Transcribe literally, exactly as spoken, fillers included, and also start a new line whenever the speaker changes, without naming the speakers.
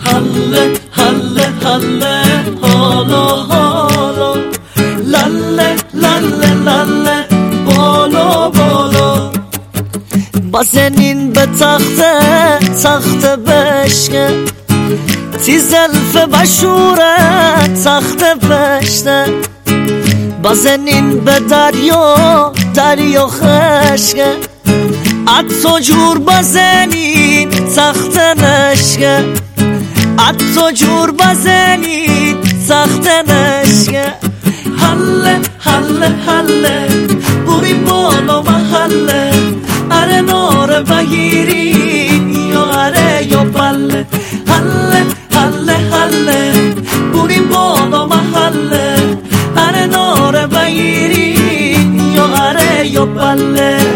حله حله حله حالا حالا لاله لاله لاله بالا بالا بزنین به تخته تخت بشکه تی زلف بشوره تخت بشته بزنین به دریا دریا خشکه اتو جور بزنین تخت نشکه اتو جور بزنین تخت نشکه حله حله حله بریم بالا محله اره نار بگیرین یا اره یا بله حله حله حله بریم بالا محله اره نار بگیرین یا اره یا بله